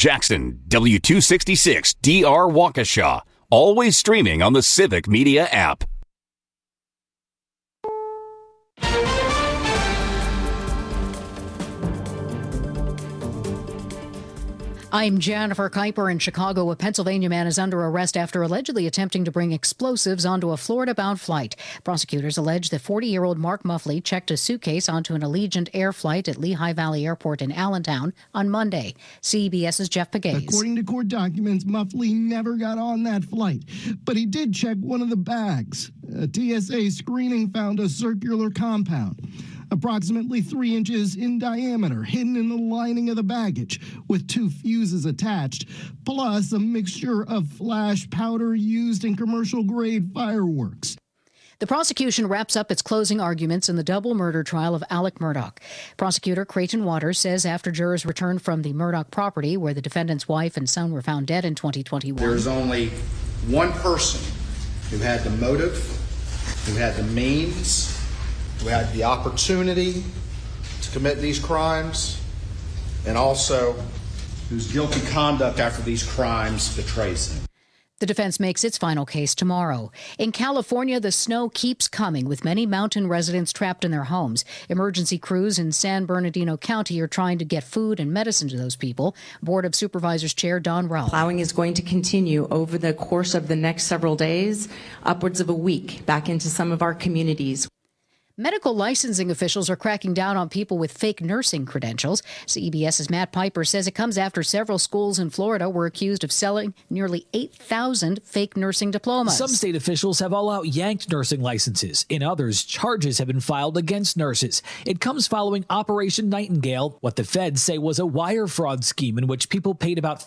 Jackson, W266 DR Waukesha. Always streaming on the Civic Media app. I'm Jennifer Kuiper in Chicago. A Pennsylvania man is under arrest after allegedly attempting to bring explosives onto a Florida-bound flight. Prosecutors allege that 40-year-old Mark Muffley checked a suitcase onto an Allegiant Air flight at Lehigh Valley Airport in Allentown on Monday. CBS's Jeff Pegues. According to court documents, Muffley never got on that flight, but he did check one of the bags. A TSA screening found a circular compound, approximately 3 inches in diameter, hidden in the lining of the baggage, with 2 fuses attached, plus a mixture of flash powder used in commercial-grade fireworks. The prosecution wraps up its closing arguments in the double murder trial of Alec Murdaugh. Prosecutor Creighton Waters says after jurors returned from the Murdaugh property, where the defendant's wife and son were found dead in 2021. There's only one person who had the motive, who had the means, who had the opportunity to commit these crimes, and also whose guilty conduct after these crimes betrays him. The defense makes its final case tomorrow. In California, the snow keeps coming, with many mountain residents trapped in their homes. Emergency crews in San Bernardino County are trying to get food and medicine to those people. Board of Supervisors Chair Don Ralph. Plowing is going to continue over the course of the next several days, upwards of a week, back into some of our communities. Medical licensing officials are cracking down on people with fake nursing credentials. CBS's Matt Piper says it comes after several schools in Florida were accused of selling nearly 8,000 fake nursing diplomas. Some state officials have all-out yanked nursing licenses. In others, charges have been filed against nurses. It comes following Operation Nightingale, what the feds say was a wire fraud scheme in which people paid about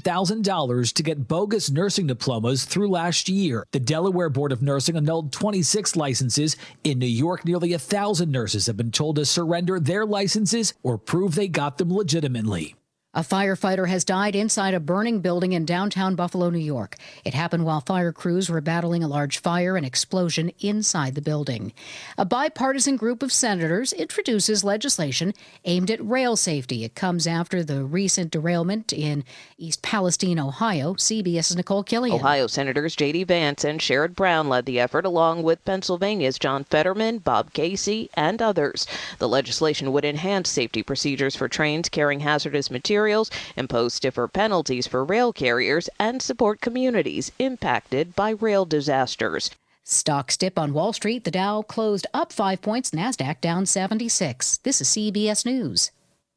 $15,000 to get bogus nursing diplomas through last year. The Delaware Board of Nursing annulled 26 licenses. In New York, nearly 1,000 nurses have been told to surrender their licenses or prove they got them legitimately. A firefighter has died inside a burning building in downtown Buffalo, New York. It happened while fire crews were battling a large fire and explosion inside the building. A bipartisan group of senators introduces legislation aimed at rail safety. It comes after the recent derailment in East Palestine, Ohio. CBS's Nicole Killian. Ohio Senators J.D. Vance and Sherrod Brown led the effort, along with Pennsylvania's John Fetterman, Bob Casey, and others. The legislation would enhance safety procedures for trains carrying hazardous materials, impose stiffer penalties for rail carriers, and support communities impacted by rail disasters. Stocks dip on Wall Street. The Dow closed up 5 points, NASDAQ down 76. This is CBS News.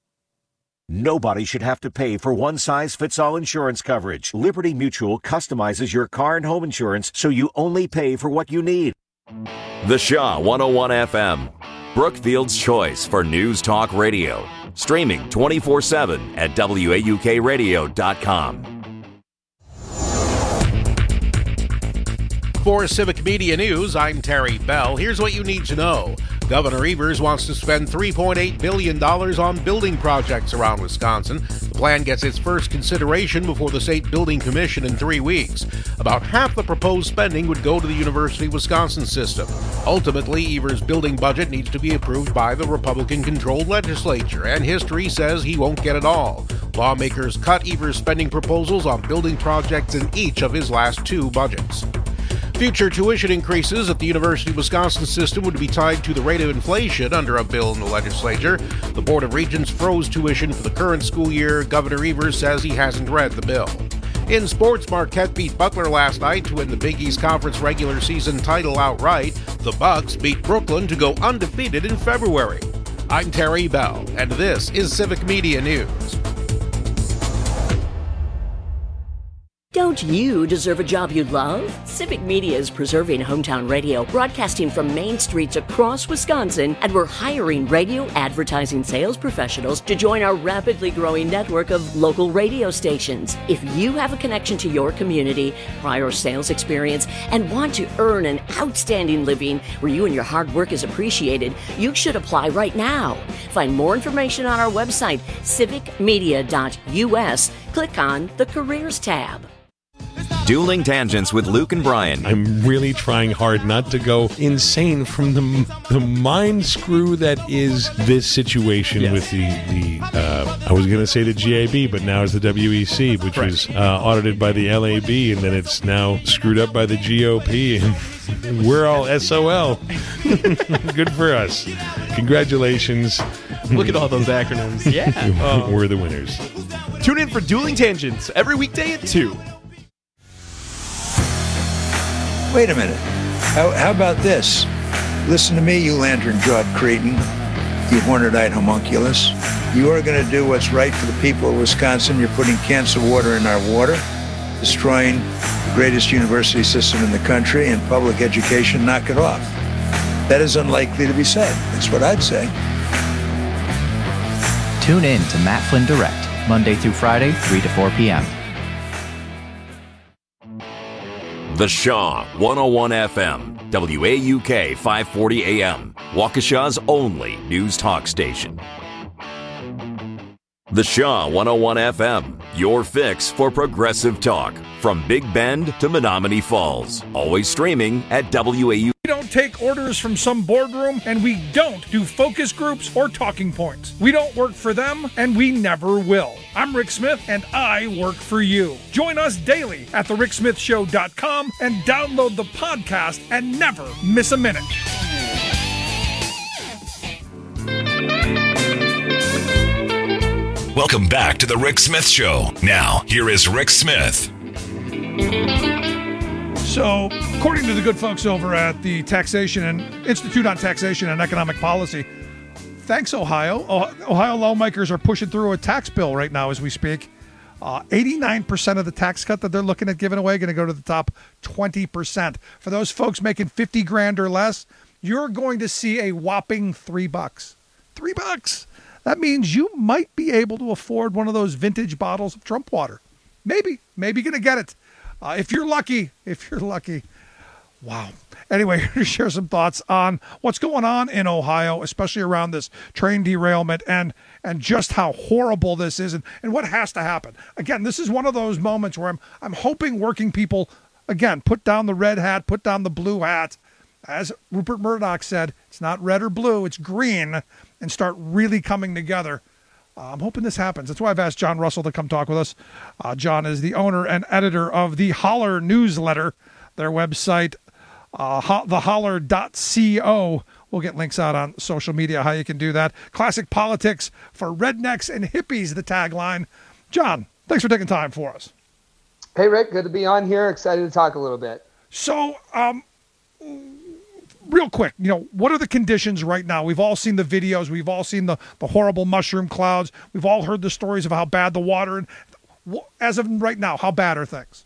Nobody should have to pay for one-size-fits-all insurance coverage. Liberty Mutual customizes your car and home insurance so you only pay for what you need. The Shaw 101 FM, Brookfield's choice for News Talk Radio. Streaming 24/7 at WAUKradio.com. For Civic Media News, I'm Terry Bell. Here's what you need to know. Governor Evers wants to spend $3.8 billion on building projects around Wisconsin. The plan gets its first consideration before the State Building Commission in 3 weeks. About half the proposed spending would go to the University of Wisconsin system. Ultimately, Evers' building budget needs to be approved by the Republican-controlled legislature, and history says he won't get it all. Lawmakers cut Evers' spending proposals on building projects in each of his last 2 budgets. Future tuition increases at the University of Wisconsin system would be tied to the rate of inflation under a bill in the legislature. The Board of Regents froze tuition for the current school year. Governor Evers says he hasn't read the bill. In sports, Marquette beat Butler last night to win the Big East Conference regular season title outright. The Bucks beat Brooklyn to go undefeated in February. I'm Terry Bell, and this is Civic Media News. Don't you deserve a job you love? Civic Media is preserving hometown radio, broadcasting from main streets across Wisconsin, and we're hiring radio advertising sales professionals to join our rapidly growing network of local radio stations. If you have a connection to your community, prior sales experience, and want to earn an outstanding living where you and your hard work is appreciated, you should apply right now. Find more information on our website, civicmedia.us. Click on the Careers tab. Dueling Tangents with Luke and Brian. I'm really trying hard not to go insane from the mind screw that is this situation with the I was going to say the GAB, but now it's the WEC, which was audited by the LAB, and then it's now screwed up by the GOP, and we're all SOL. Good for us. Congratulations. Look at all those acronyms. Yeah. We're the winners. Tune in for Dueling Tangents every weekday at 2. Wait a minute. How about this? Listen to me, you lantern-jawed cretin, you horned-eyed homunculus. You are going to do what's right for the people of Wisconsin. You're putting cancer water in our water, destroying the greatest university system in the country, and public education. Knock it off. That is unlikely to be said. That's what I'd say. Tune in to Matt Flynn Direct, Monday through Friday, 3 to 4 p.m. The Shaw 101 FM, WAUK 540 AM, Waukesha's only news talk station. The Shaw 101 FM, your fix for progressive talk. From Big Bend to Menominee Falls. Always streaming at WAUK. We don't take orders from some boardroom, and we don't do focus groups or talking points. We don't work for them, and we never will. I'm Rick Smith, and I work for you. Join us daily at thericksmithshow.com and download the podcast and never miss a minute. Welcome back to The Rick Smith Show. Now, here is Rick Smith. So, according to the good folks over at the Institute on Taxation and Economic Policy, thanks, Ohio. Ohio lawmakers are pushing through a tax bill right now as we speak. 89% of the tax cut that they're looking at giving away going to go to the top 20%. For those folks making $50,000 or less, you're going to see a whopping $3. $3. That means you might be able to afford one of those vintage bottles of Trump water. Maybe you're going to get it. If you're lucky. Wow. Anyway, here to share some thoughts on what's going on in Ohio, especially around this train derailment and just how horrible this is and what has to happen. Again, this is one of those moments where I'm hoping working people, again, put down the red hat, put down the blue hat. As Rupert Murdoch said, it's not red or blue, it's green, and start really coming together. I'm hoping this happens. That's why I've asked John Russell to come talk with us. John is the owner and editor of the Holler newsletter, their website, theholler.co. We'll get links out on social media, how you can do that. Classic politics for rednecks and hippies, the tagline. John, thanks for taking time for us. Hey, Rick, good to be on here. Excited to talk a little bit. So, real quick, what are the conditions right now? We've all seen the videos. We've all seen the horrible mushroom clouds. We've all heard the stories of how bad the water. And as of right now, how bad are things?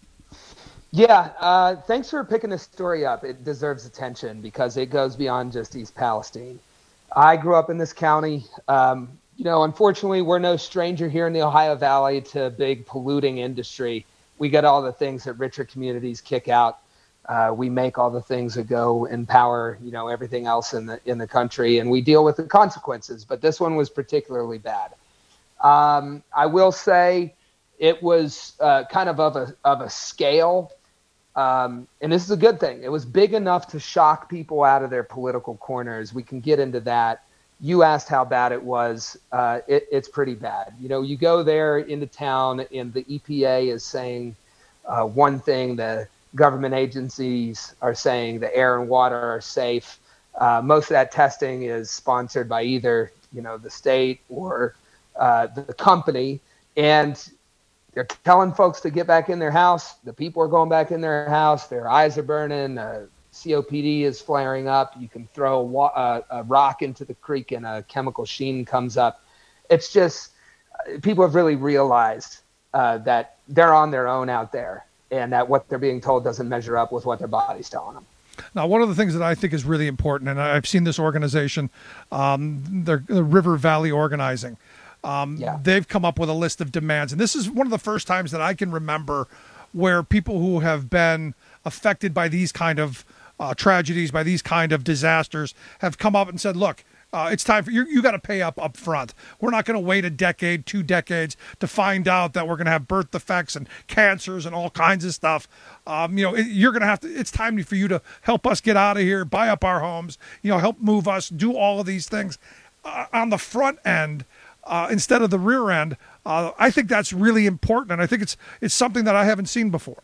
Yeah, thanks for picking this story up. It deserves attention because it goes beyond just East Palestine. I grew up in this county. Unfortunately, we're no stranger here in the Ohio Valley to big polluting industry. We get all the things that richer communities kick out. We make all the things that go empower, everything else in the country, and we deal with the consequences. But this one was particularly bad. I will say it was kind of a scale, and this is a good thing. It was big enough to shock people out of their political corners. We can get into that. You asked how bad it was. It's pretty bad. You go there into town, and the EPA is saying one thing. The government agencies are saying the air and water are safe. Most of that testing is sponsored by either, the state or the company. And they're telling folks to get back in their house. The people are going back in their house. Their eyes are burning. COPD is flaring up. You can throw a rock into the creek and a chemical sheen comes up. It's just people have really realized that they're on their own out there, and that what they're being told doesn't measure up with what their body's telling them. Now, one of the things that I think is really important, and I've seen this organization, the River Valley Organizing, they've come up with a list of demands. And this is one of the first times that I can remember where people who have been affected by these kind of tragedies, by these kind of disasters, have come up and said, look, It's time for you got to pay up front. We're not going to wait a decade, 2 decades to find out that we're going to have birth defects and cancers and all kinds of stuff. You're going to have to. It's time for you to help us get out of here, buy up our homes, help move us, do all of these things on the front end instead of the rear end. I think that's really important, and I think it's something that I haven't seen before.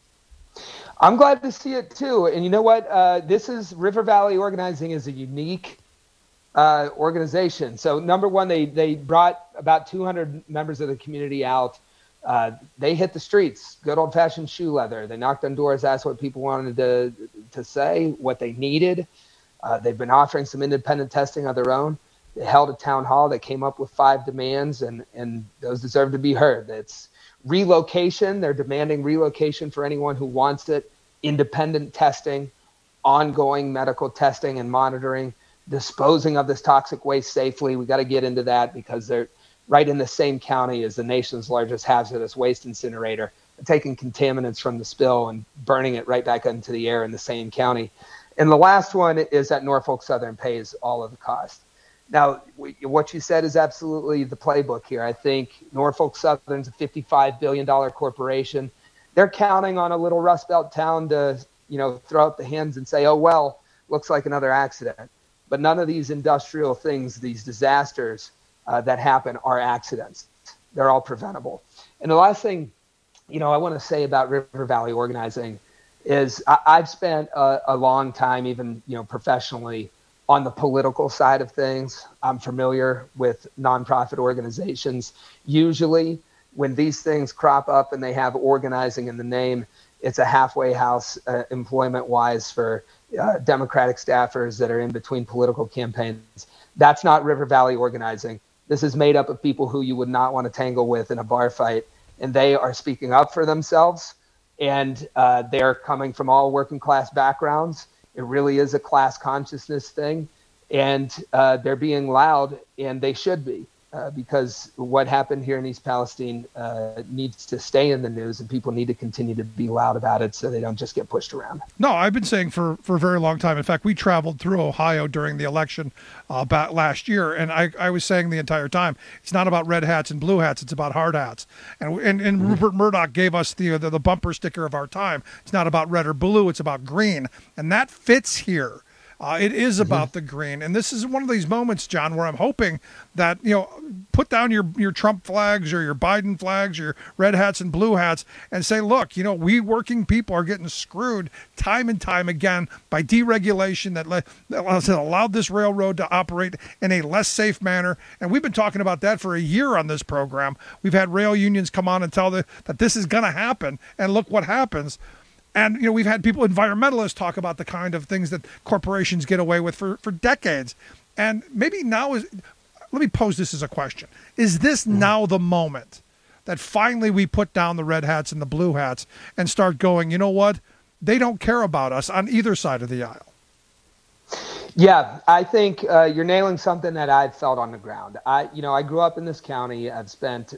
I'm glad to see it too. And you know what? This is River Valley Organizing is a unique organization. So number one, they brought about 200 members of the community out. They hit the streets, good old fashioned shoe leather. They knocked on doors, asked what people wanted to say, what they needed. They've been offering some independent testing of their own. They held a town hall. They came up with 5 demands, and those deserve to be heard. It's relocation. They're demanding relocation for anyone who wants it, independent testing, ongoing medical testing and monitoring, disposing of this toxic waste safely. We got to get into that because they're right in the same county as the nation's largest hazardous waste incinerator, taking contaminants from the spill and burning it right back into the air in the same county. And the last one is that Norfolk Southern pays all of the cost. Now, what you said is absolutely the playbook here. I think Norfolk Southern's a $55 billion corporation. They're counting on a little Rust Belt town to, throw up the hands and say, oh, well, looks like another accident. But none of these industrial things, these disasters that happen are accidents. They're all preventable. And the last thing, I want to say about River Valley Organizing is I've spent a long time, even, professionally, on the political side of things. I'm familiar with nonprofit organizations. Usually when these things crop up and they have organizing in the name, it's a halfway house employment-wise for Democratic staffers that are in between political campaigns. That's not River Valley Organizing. This is made up of people who you would not want to tangle with in a bar fight, and they are speaking up for themselves, and they're coming from all working class backgrounds. It really is a class consciousness thing, and they're being loud, and they should be, because what happened here in East Palestine needs to stay in the news, and people need to continue to be loud about it so they don't just get pushed around. No, I've been saying for a very long time. In fact, we traveled through Ohio during the election about last year, and I was saying the entire time, it's not about red hats and blue hats, it's about hard hats. And Rupert Murdoch gave us the bumper sticker of our time. It's not about red or blue, it's about green, and that fits here. It is about the green. And this is one of these moments, John, where I'm hoping that, put down your Trump flags or your Biden flags or your red hats and blue hats and say, look, we working people are getting screwed time and time again by deregulation that allowed this railroad to operate in a less safe manner. And we've been talking about that for a year on this program. We've had rail unions come on and tell that this is going to happen. And look what happens. And, we've had environmentalists talk about the kind of things that corporations get away with for decades. And maybe now let me pose this as a question. Is this now the moment that finally we put down the red hats and the blue hats and start going, you know what? They don't care about us on either side of the aisle. Yeah, I think you're nailing something that I've felt on the ground. I grew up in this county. I've spent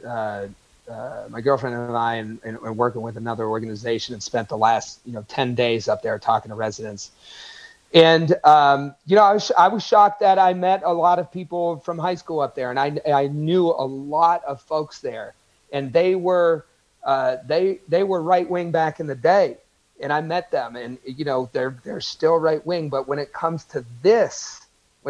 my girlfriend and I, and working with another organization, and spent the last 10 days up there talking to residents. And I was shocked that I met a lot of people from high school up there, and I knew a lot of folks there, and they were right wing back in the day, and I met them, and they're still right wing. But when it comes to this,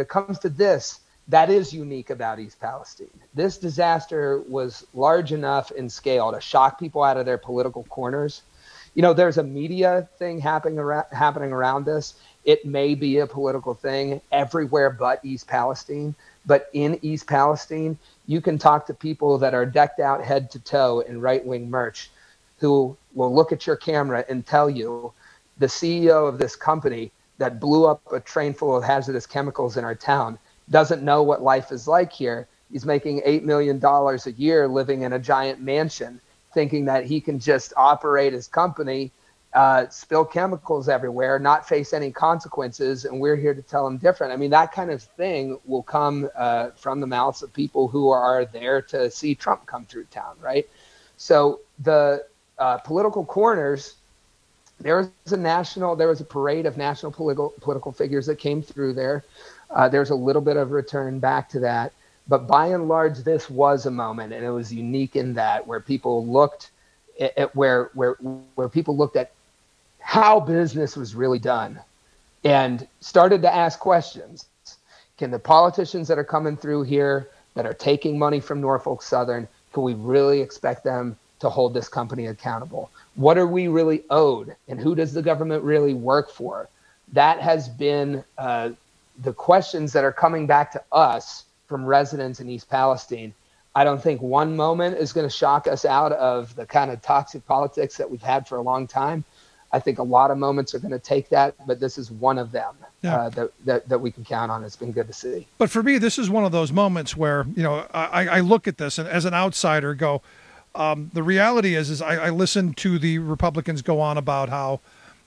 that is unique about East Palestine. This disaster was large enough in scale to shock people out of their political corners. There's a media thing happening around this. It may be a political thing everywhere but East Palestine. But in East Palestine, you can talk to people that are decked out head to toe in right-wing merch who will look at your camera and tell you the CEO of this company that blew up a train full of hazardous chemicals in our town doesn't know what life is like here. He's making $8 million a year living in a giant mansion, thinking that he can just operate his company, spill chemicals everywhere, not face any consequences, and we're here to tell him different. I mean, that kind of thing will come from the mouths of people who are there to see Trump come through town, right? So the political corners, there was a parade of national political figures that came through there. There's a little bit of return back to that. But by and large, this was a moment, and it was unique in that where people looked at where people looked at how business was really done and started to ask questions. Can the politicians that are coming through here that are taking money from Norfolk Southern, can we really expect them to hold this company accountable? What are we really owed, and who does the government really work for? That has been the questions that are coming back to us from residents in East Palestine. I don't think one moment is going to shock us out of the kind of toxic politics that we've had for a long time. I think a lot of moments are going to take that, but this is one of them that we can count on. It's been good to see. But for me, this is one of those moments where, I look at this and as an outsider go, the reality is I listen to the Republicans go on about how,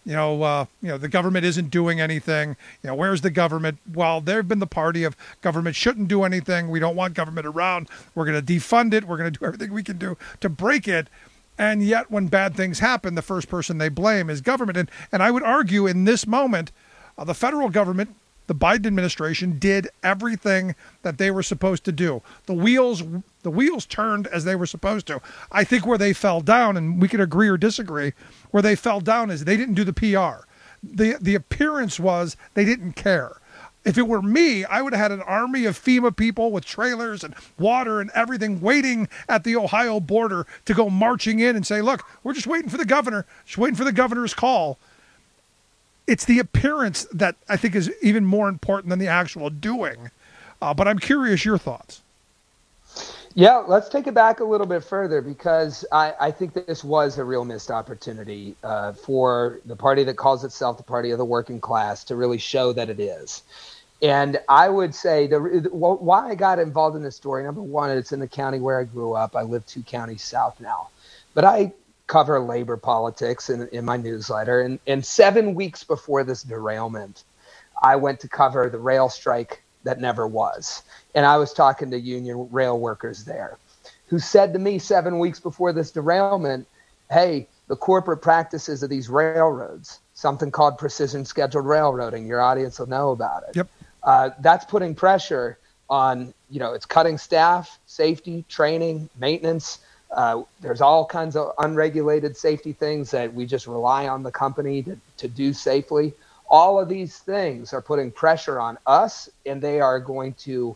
the government isn't doing anything. Where's the government? Well, they've been the party of government shouldn't do anything. We don't want government around. We're going to defund it. We're going to do everything we can do to break it. And yet when bad things happen, the first person they blame is government. And I would argue in this moment, the federal government, the Biden administration, did everything that they were supposed to do. The wheels turned as they were supposed to. I think where they fell down, and we could agree or disagree, where they fell down is they didn't do the PR. The appearance was they didn't care. If it were me, I would have had an army of FEMA people with trailers and water and everything waiting at the Ohio border to go marching in and say, look, we're just waiting for the governor, just waiting for the governor's call. It's the appearance that I think is even more important than the actual doing. But I'm curious your thoughts. Yeah, let's take it back a little bit further, because I think that this was a real missed opportunity for the party that calls itself the party of the working class to really show that it is. And I would say why I got involved in this story, number one, it's in the county where I grew up. I live 2 counties south now. But I cover labor politics in my newsletter. And 7 weeks before this derailment, I went to cover the rail strike that never was. And I was talking to union rail workers there who said to me 7 weeks before this derailment, hey, the corporate practices of these railroads, something called precision scheduled railroading, your audience will know about it. Yep. That's putting pressure on, it's cutting staff, safety, training, maintenance. There's all kinds of unregulated safety things that we just rely on the company to do safely. All of these things are putting pressure on us, and they are going to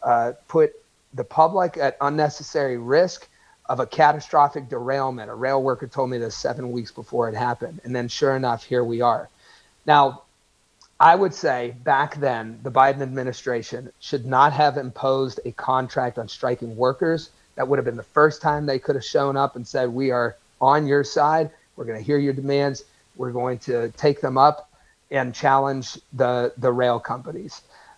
put the public at unnecessary risk of a catastrophic derailment. A rail worker told me this 7 weeks before it happened. And then sure enough, here we are. Now, I would say back then, the Biden administration should not have imposed a contract on striking workers. That would have been the first time they could have shown up and said, we are on your side. We're going to hear your demands. We're going to take them up and challenge the rail companies.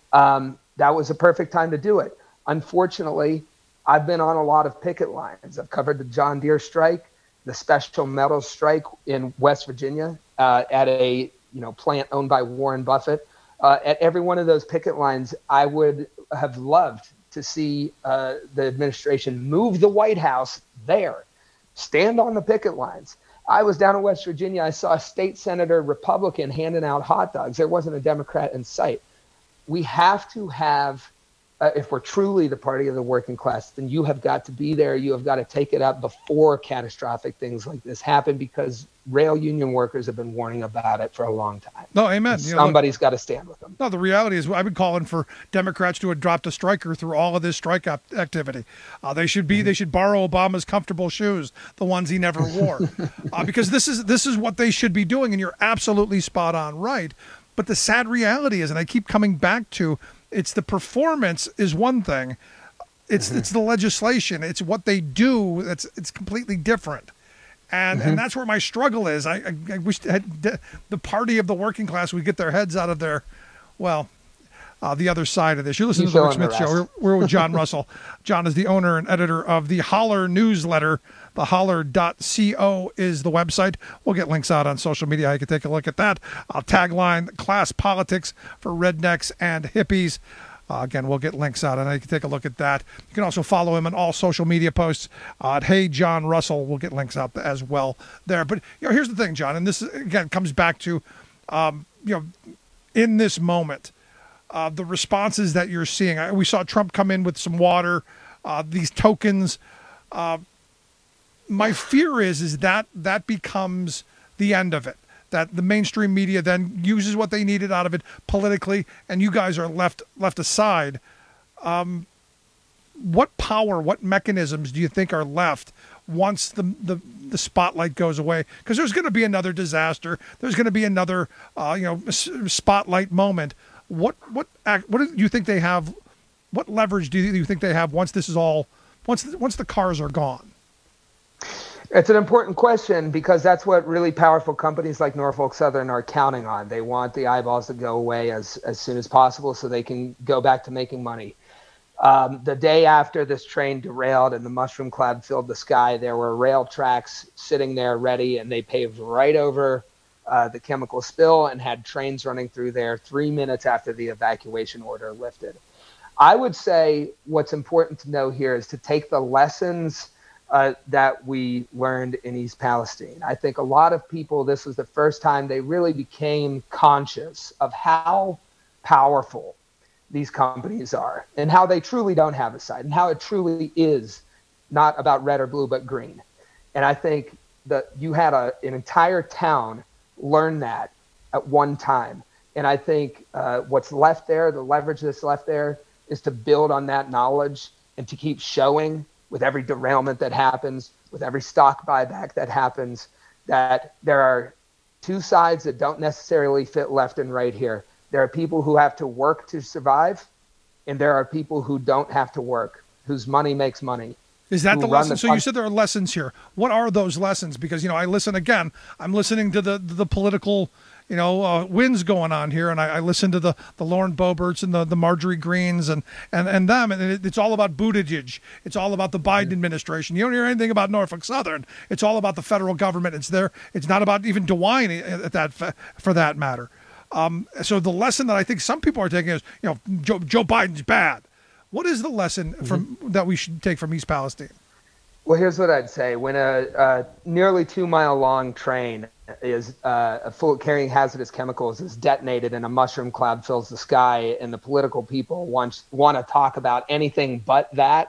That was a perfect time to do it. Unfortunately, I've been on a lot of picket lines. I've covered the John Deere strike, the Special Metals strike in West Virginia at a plant owned by Warren Buffett. At every one of those picket lines, I would have loved to see the administration move the White House there, stand on the picket lines. I was down in West Virginia. I saw a state senator, Republican, handing out hot dogs. There wasn't a Democrat in sight. We have to have, if we're truly the party of the working class, then you have got to be there. You have got to take it up before catastrophic things like this happen, because rail union workers have been warning about it for a long time. No, amen. Somebody's got to stand with them. No, the reality is I've been calling for Democrats to adopt a striker through all of this strike activity. They should borrow Obama's comfortable shoes, the ones he never wore, because this is what they should be doing. And you're absolutely spot on right. But the sad reality is, and I keep coming back to, it's the performance is one thing. It's the legislation. It's what they do. It's completely different. And that's where my struggle is. I wish the party of the working class would get their heads out of their, the other side of this. You're listening to the Rick Smith Show. We're with John Russell. John is the owner and editor of the Holler newsletter. Theholler.co is the website. We'll get links out on social media. You can take a look at that. Tagline, class politics for rednecks and hippies. Again, we'll get links out, and you can take a look at that. You can also follow him on all social media posts at Hey John Russell. We'll get links out as well there. But here's the thing, John, and this again comes back to in this moment, the responses that you're seeing? We saw Trump come in with some water, these tokens. My fear is that becomes the end of it, that the mainstream media then uses what they needed out of it politically, and you guys are left aside. What power, what mechanisms do you think are left once the spotlight goes away? Because there's going to be another disaster. There's going to be another spotlight moment. What do you think they have? What leverage do you think they have once this is all, once the cars are gone? It's an important question because that's what really powerful companies like Norfolk Southern are counting on. They want the eyeballs to go away as soon as possible so they can go back to making money. The day after this train derailed and the mushroom cloud filled the sky, there were rail tracks sitting there ready, and they paved right over the chemical spill and had trains running through there 3 minutes after the evacuation order lifted. I would say what's important to know here is to take the lessons that we learned in East Palestine. I think a lot of people, this was the first time they really became conscious of how powerful these companies are and how they truly don't have a side and how it truly is not about red or blue, but green. And I think that you had an entire town learn that at one time. And I think what's left there, the leverage that's left there, is to build on that knowledge and to keep showing with every derailment that happens, with every stock buyback that happens, that there are two sides that don't necessarily fit left and right here. There are people who have to work to survive, and there are people who don't have to work, whose money makes money. Is that the lesson? So you said there are lessons here. What are those lessons? Because, I listen again. I'm listening to the political, winds going on here, and I listen to the Lauren Boeberts and the Marjorie Greens and them, and it's all about Buttigieg. It's all about the Biden administration. You don't hear anything about Norfolk Southern. It's all about the federal government. It's there. It's not about even DeWine for that matter. So the lesson that I think some people are taking is, Joe Biden's bad. What is the lesson that we should take from East Palestine? Well, here's what I'd say. When a nearly 2 mile long train is full carrying hazardous chemicals is detonated and a mushroom cloud fills the sky and the political people want to talk about anything but that,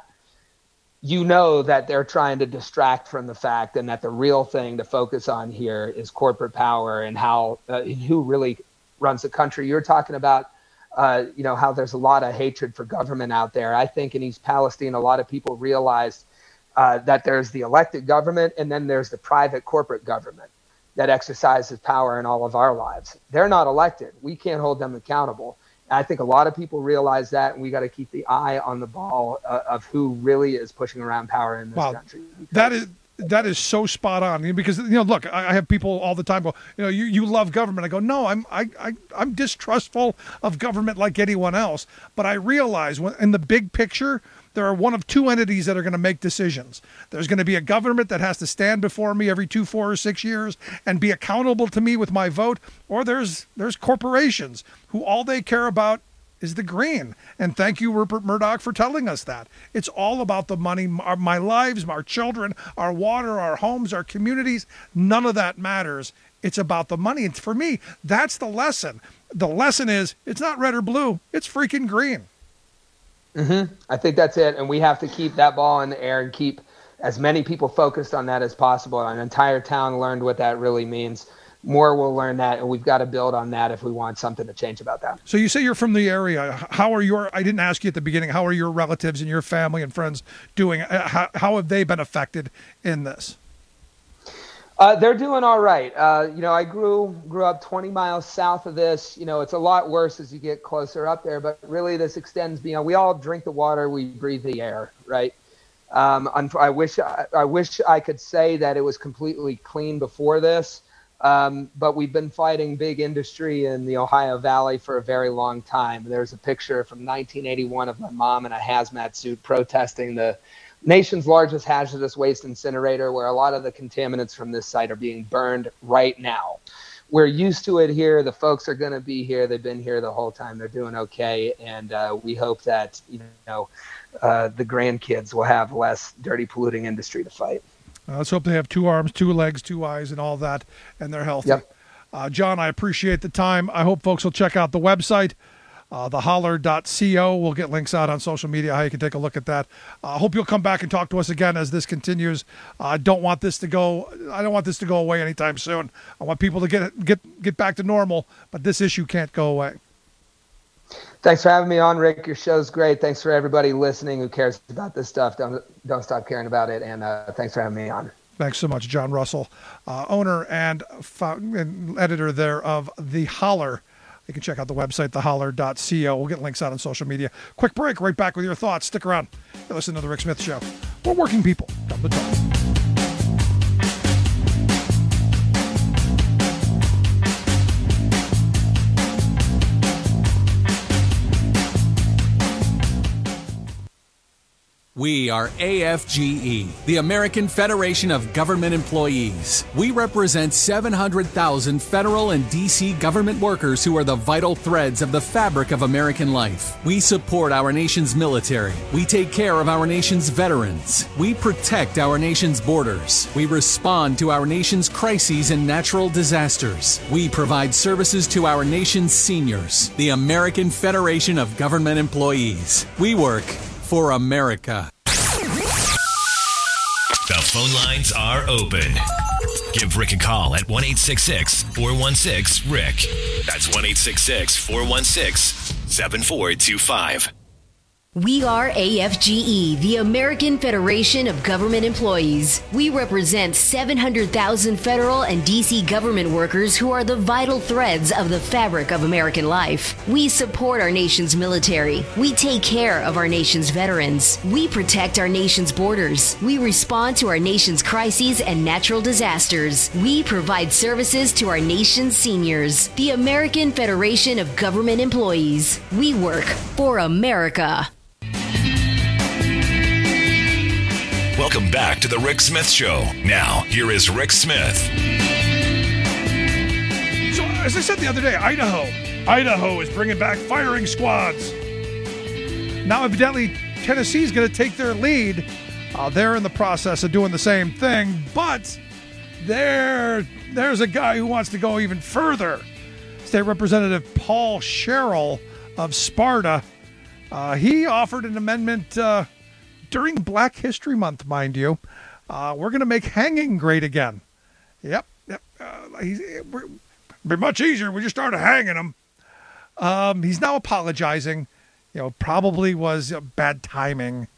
that they're trying to distract from the fact and that the real thing to focus on here is corporate power and how who really runs the country. You're talking about how there's a lot of hatred for government out there. I think in East Palestine, a lot of people realized that there's the elected government and then there's the private corporate government that exercises power in all of our lives. They're not elected. We can't hold them accountable. And I think a lot of people realize that, and we got to keep the eye on the ball of who really is pushing around power in this country. That is so spot on, because look, I have people all the time go, you love government. I go, no, I'm distrustful of government like anyone else, but I realize in the big picture there are one of two entities that are going to make decisions. There's going to be a government that has to stand before me every 2, 4, or 6 years and be accountable to me with my vote, or there's corporations who all they care about is the green. And thank you, Rupert Murdoch, for telling us that. It's all about the money, my lives, our children, our water, our homes, our communities. None of that matters. It's about the money. And for me, that's the lesson. The lesson is it's not red or blue. It's freaking green. I think that's it. And we have to keep that ball in the air and keep as many people focused on that as possible. An entire town learned what that really means. More will learn that, and we've got to build on that if we want something to change about that. So you say you're from the area. I didn't ask you at the beginning, how are your relatives and your family and friends doing? How have they been affected in this? They're doing all right. I grew up 20 miles south of this. It's a lot worse as you get closer up there, but really this extends beyond. We all drink the water, we breathe the air, right? I wish I could say that it was completely clean before this. But we've been fighting big industry in the Ohio Valley for a very long time. There's a picture from 1981 of my mom in a hazmat suit protesting the nation's largest hazardous waste incinerator, where a lot of the contaminants from this site are being burned right now. We're used to it here. The folks are going to be here. They've been here the whole time. They're doing okay. And we hope that, the grandkids will have less dirty, polluting industry to fight. Let's hope they have 2 arms, 2 legs, 2 eyes, and all that, and they're healthy. Yep. John, I appreciate the time. I hope folks will check out the website. theholler.co. We'll get links out on social media how you can take a look at that. I hope you'll come back and talk to us again as this continues. I don't want this to go away anytime soon. I want people to get back to normal, but this issue can't go away. Thanks for having me on, Rick. Your show's great. Thanks for everybody listening who cares about this stuff. Don't stop caring about it. And thanks for having me on. Thanks so much, John Russell, owner and editor there of The Holler. You can check out the website, theholler.co. We'll get links out on social media. Quick break, right back with your thoughts. Stick around. You're listening to The Rick Smith Show. We're working people. Come to talk. We are AFGE, the American Federation of Government Employees. We represent 700,000 federal and D.C. government workers who are the vital threads of the fabric of American life. We support our nation's military. We take care of our nation's veterans. We protect our nation's borders. We respond to our nation's crises and natural disasters. We provide services to our nation's seniors. The American Federation of Government Employees. We work for America. The phone lines are open. Give Rick a call at 1-866-416-RICK. That's 1-866-416-7425. We are AFGE, the American Federation of Government Employees. We represent 700,000 federal and D.C. government workers who are the vital threads of the fabric of American life. We support our nation's military. We take care of our nation's veterans. We protect our nation's borders. We respond to our nation's crises and natural disasters. We provide services to our nation's seniors. The American Federation of Government Employees. We work for America. Welcome back to The Rick Smith Show. Now, here is Rick Smith. So, as I said the other day, Idaho is bringing back firing squads. Now, evidently, Tennessee's going to take their lead. They're in the process of doing the same thing, but there's a guy who wants to go even further. State Representative Paul Sherrill of Sparta. He offered an amendment during Black History Month, mind you. We're going to make hanging great again. Yep. It'd be much easier. We just started hanging them. He's now apologizing. Probably was bad timing.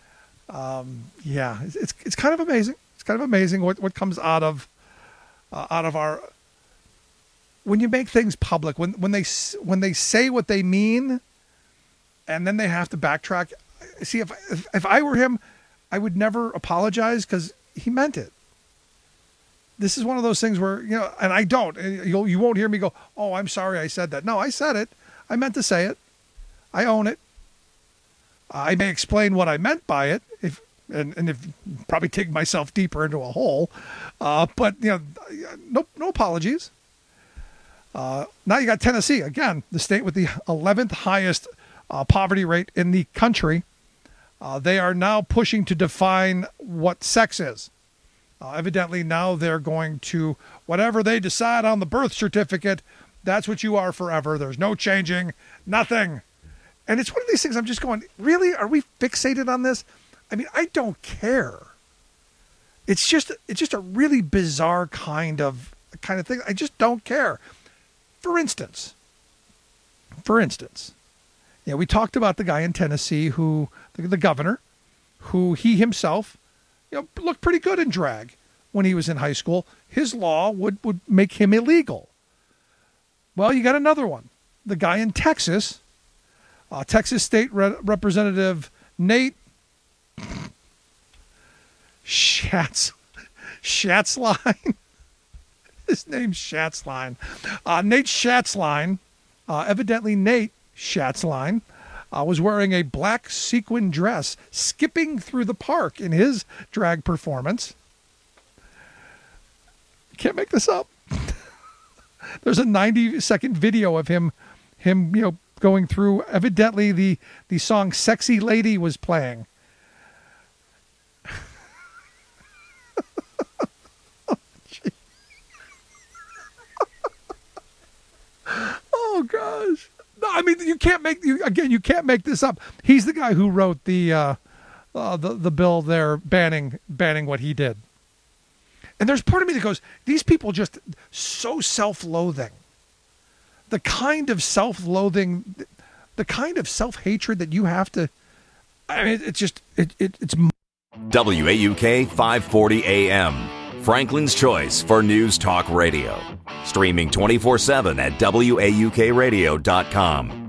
It's kind of amazing. It's kind of amazing what comes out of our, when you make things public, when they say what they mean, and then they have to backtrack. See, if I were him, I would never apologize because he meant it. This is one of those things where, and I don't. You won't hear me go, "Oh, I'm sorry I said that." No, I said it. I meant to say it. I own it. I may explain what I meant by it, if probably take myself deeper into a hole. But no apologies. Now you got Tennessee again, the state with the 11th highest poverty rate in the country. They are now pushing to define what sex is. Evidently, now they're going to, whatever they decide on the birth certificate, that's what you are forever. There's no changing, nothing. And it's one of these things I'm just going, really? Are we fixated on this? I mean, I don't care. It's just a really bizarre kind of thing. I just don't care. For instance, we talked about the guy in Tennessee who, the governor, who he himself, looked pretty good in drag when he was in high school. His law would make him illegal. Well, you got another one. The guy in Texas, Texas State Representative Nate Schatzline. His name's Schatzline. Nate Schatzline. Evidently, Nate Schatzline was wearing a black sequin dress, skipping through the park in his drag performance. Can't make this up. There's a 90-second video of him, going through. Evidently, the song "Sexy Lady" was playing. Oh gosh. No, I mean, you can't make this up. He's the guy who wrote the bill there banning what he did. And there's part of me that goes, these people just so self-loathing. The kind of self-loathing, the kind of self-hatred that you have to, I mean, it's WAUK 540 AM, Franklin's choice for news talk radio. Streaming 24/7 at WAUKradio.com.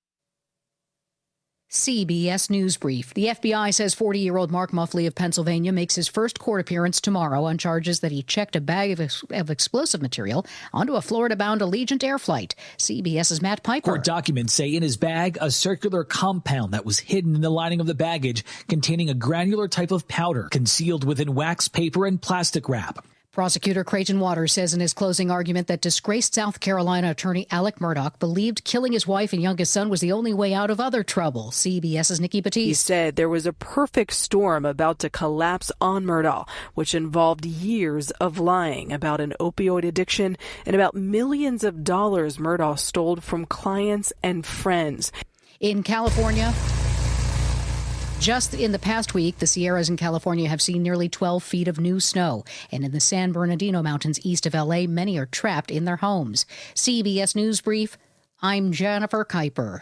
CBS News Brief. The FBI says 40-year-old Mark Muffley of Pennsylvania makes his first court appearance tomorrow on charges that he checked a bag of explosive material onto a Florida-bound Allegiant Air flight. CBS's Matt Piper. Court documents say in his bag, a circular compound that was hidden in the lining of the baggage containing a granular type of powder concealed within wax paper and plastic wrap. Prosecutor Creighton Waters says in his closing argument that disgraced South Carolina attorney Alec Murdaugh believed killing his wife and youngest son was the only way out of other trouble. CBS's Nikki Batiste. He said there was a perfect storm about to collapse on Murdaugh, which involved years of lying about an opioid addiction and about millions of dollars Murdaugh stole from clients and friends. In California, just in the past week, the Sierras in California have seen nearly 12 feet of new snow. And in the San Bernardino Mountains east of L.A., many are trapped in their homes. CBS News Brief, I'm Jennifer Kuiper.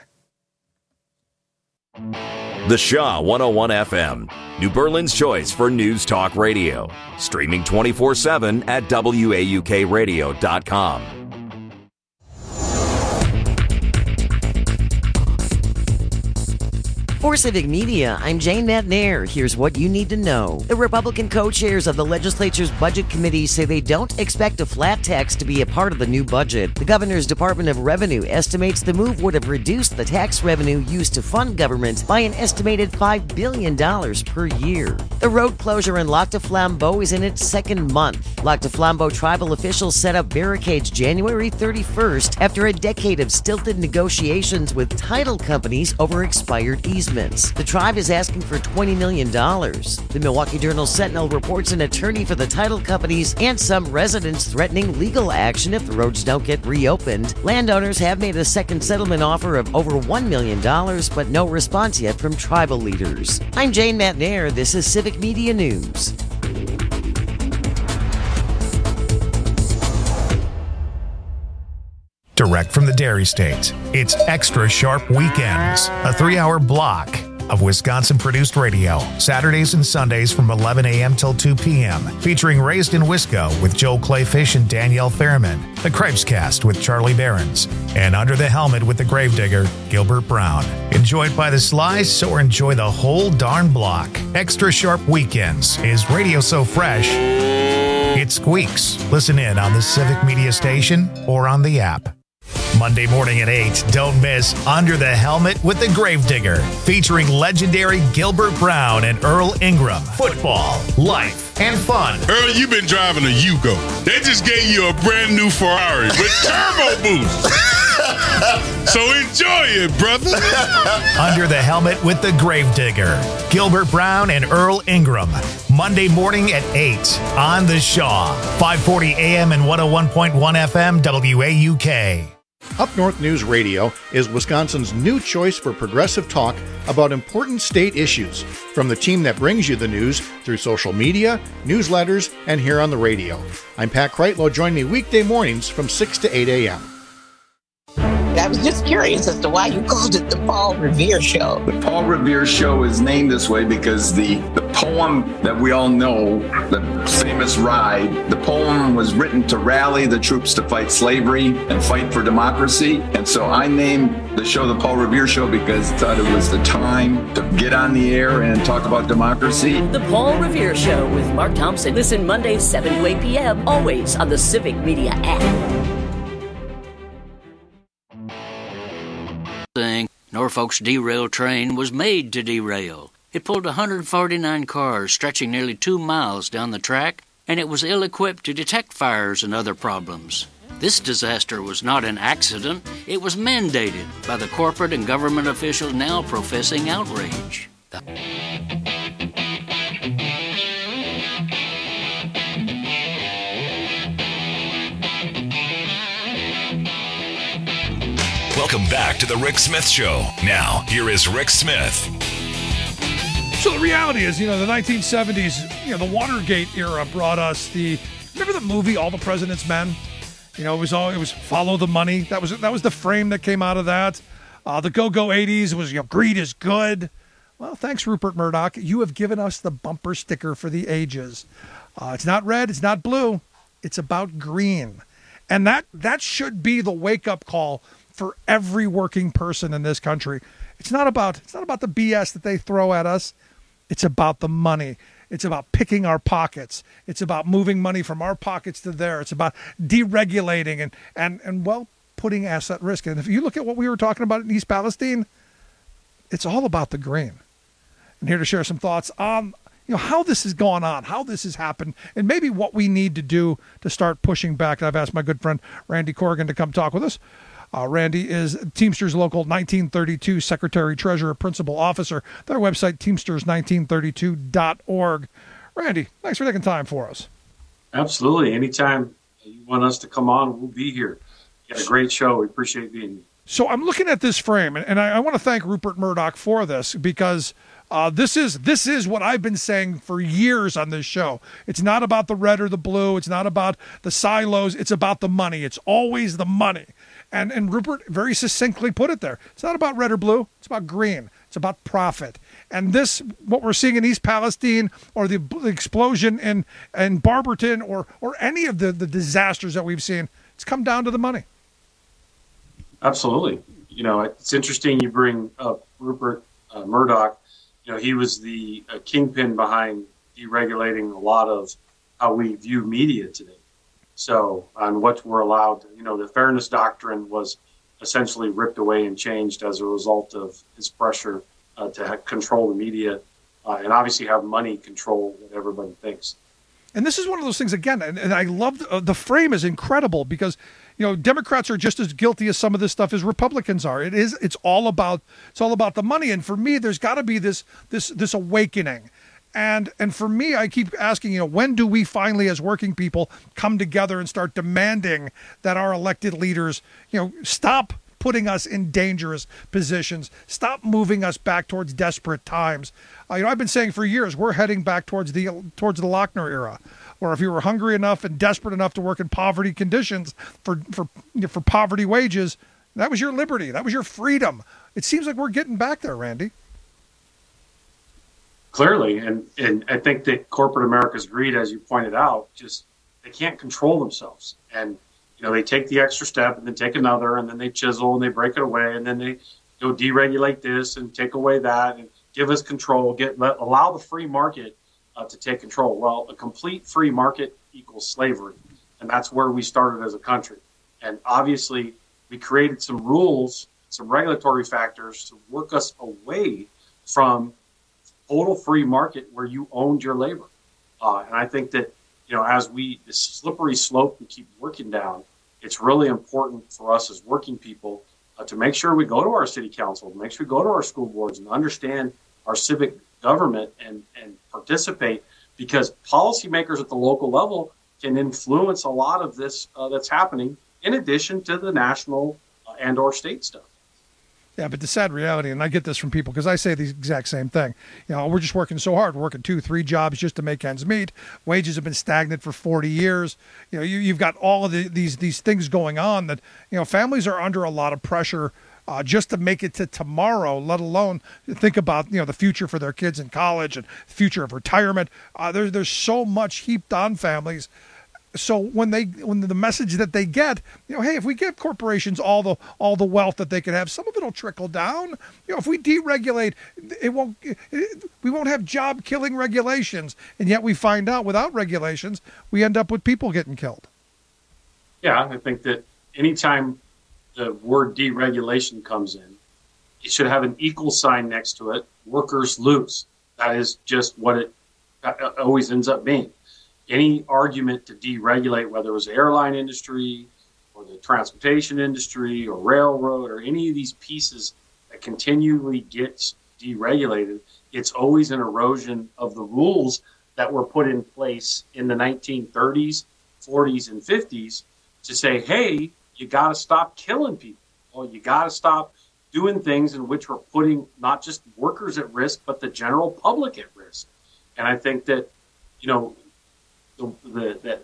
The Shaw 101 FM, New Berlin's choice for news talk radio. Streaming 24/7 at WAUKradio.com. For Civic Media, I'm Jane Matnair. Here's what you need to know. The Republican co-chairs of the legislature's budget committee say they don't expect a flat tax to be a part of the new budget. The governor's Department of Revenue estimates the move would have reduced the tax revenue used to fund government by an estimated $5 billion per year. The road closure in Lac du Flambeau is in its second month. Lac du Flambeau tribal officials set up barricades January 31st after a decade of stilted negotiations with title companies over expired easements. The tribe is asking for $20 million. The Milwaukee Journal-Sentinel reports an attorney for the title companies and some residents threatening legal action if the roads don't get reopened. Landowners have made a second settlement offer of over $1 million, but no response yet from tribal leaders. I'm Jane Matnair. This is Civic Media News. Direct from the Dairy State, it's Extra Sharp Weekends, a 3-hour block of Wisconsin-produced radio, Saturdays and Sundays from 11 a.m. till 2 p.m., featuring Raised in Wisco with Joel Clayfish and Danielle Fairman, The Cripescast with Charlie Behrens, and Under the Helmet with the Gravedigger, Gilbert Brown. Enjoyed by the slice or enjoy the whole darn block. Extra Sharp Weekends is radio so fresh, it squeaks. Listen in on the Civic Media Station or on the app. Monday morning at 8, don't miss Under the Helmet with the Gravedigger, featuring legendary Gilbert Brown and Earl Ingram. Football, life, and fun. Earl, you've been driving a Yugo. They just gave you a brand new Ferrari with turbo boost. So enjoy it, brother. Under the Helmet with the Gravedigger, Gilbert Brown and Earl Ingram. Monday morning at 8 on the Shaw. 540 AM and 101.1 FM WAUK. Up North News Radio is Wisconsin's new choice for progressive talk about important state issues, from the team that brings you the news through social media, newsletters, and here on the radio. I'm Pat Kreitlow. Join me weekday mornings from 6 to 8 a.m. I was just curious as to why you called it the Paul Revere Show. The Paul Revere Show is named this way because the poem that we all know, the famous Ride, the poem was written to rally the troops to fight slavery and fight for democracy. And so I named the show the Paul Revere Show because I thought it was the time to get on the air and talk about democracy. The Paul Revere Show with Mark Thompson. Listen Mondays 7 to 8 p.m. always on the Civic Media app. Norfolk's derailed train was made to derail. It pulled 149 cars stretching nearly 2 miles down the track, and it was ill-equipped to detect fires and other problems. This disaster was not an accident. It was mandated by the corporate and government officials now professing outrage. Welcome back to the Rick Smith Show. Now, here is Rick Smith. So the reality is, the 1970s, the Watergate era brought us remember the movie All the President's Men? It was follow the money. That was the frame that came out of that. The go-go 80s was, greed is good. Well, thanks, Rupert Murdoch. You have given us the bumper sticker for the ages. It's not red. It's not blue. It's about green. And that should be the wake-up call for every working person in this country. It's not about the BS that they throw at us. It's about the money. It's about picking our pockets. It's about moving money from our pockets to there. It's about deregulating and putting us at risk. And if you look at what we were talking about in East Palestine, it's all about the green. And here to share some thoughts on how this has gone on, how this has happened, and maybe what we need to do to start pushing back. And I've asked my good friend Randy Corrigan to come talk with us. Randy is Teamsters Local 1932 Secretary, Treasurer, Principal Officer. Their website, teamsters1932.org. Randy, thanks for taking time for us. Absolutely. Anytime you want us to come on, we'll be here. You got a great show. We appreciate being here. So I'm looking at this frame, and I want to thank Rupert Murdoch for this, because this is what I've been saying for years on this show. It's not about the red or the blue. It's not about the silos. It's about the money. It's always the money. And Rupert very succinctly put it there. It's not about red or blue. It's about green. It's about profit. And what we're seeing in East Palestine, or the explosion in Barberton, or any of the disasters that we've seen, it's come down to the money. Absolutely. It's interesting you bring up Rupert Murdoch. He was the kingpin behind deregulating a lot of how we view media today. So on what we're allowed, the fairness doctrine was essentially ripped away and changed as a result of his pressure to control the media and obviously have money control what everybody thinks. And this is one of those things, again, and I love the frame is incredible, because Democrats are just as guilty as some of this stuff as Republicans are. It's all about the money. And for me, there's got to be this awakening. And for me, I keep asking, when do we finally, as working people, come together and start demanding that our elected leaders, stop putting us in dangerous positions, stop moving us back towards desperate times. I've been saying for years, we're heading back towards the Lochner era, where if you were hungry enough and desperate enough to work in poverty conditions for poverty wages, that was your liberty. That was your freedom. It seems like we're getting back there, Randy. Clearly, and I think that corporate America's greed, as you pointed out, they can't control themselves. And, they take the extra step and then take another, and then they chisel and they break it away, and then they deregulate this and take away that and give us control, allow the free market to take control. Well, a complete free market equals slavery, and that's where we started as a country. And obviously, we created some rules, some regulatory factors to work us away from total free market where you owned your labor. And I think that, as this slippery slope we keep working down, it's really important for us as working people to make sure we go to our city council, make sure we go to our school boards and understand our civic government and participate, because policymakers at the local level can influence a lot of this that's happening, in addition to the national and or state stuff. Yeah, but the sad reality, and I get this from people because I say the exact same thing. We're just working so hard. We're working 2-3 jobs just to make ends meet. Wages have been stagnant for 40 years. You've got all of these things going on that, families are under a lot of pressure just to make it to tomorrow, let alone think about, the future for their kids in college and future of retirement. There's so much heaped on families. So when the message that they get, hey, if we give corporations all the wealth that they can have, some of it'll trickle down. If we deregulate, we won't have job killing regulations. And yet we find out without regulations, we end up with people getting killed. Yeah, I think that anytime the word deregulation comes in, it should have an equal sign next to it. Workers lose. That is just what it always ends up being. Any argument to deregulate, whether it was the airline industry or the transportation industry or railroad or any of these pieces that continually gets deregulated, it's always an erosion of the rules that were put in place in the 1930s, 40s, and 50s to say, hey, you got to stop killing people. well, you got to stop doing things in which we're putting not just workers at risk, but the general public at risk. And I think that, that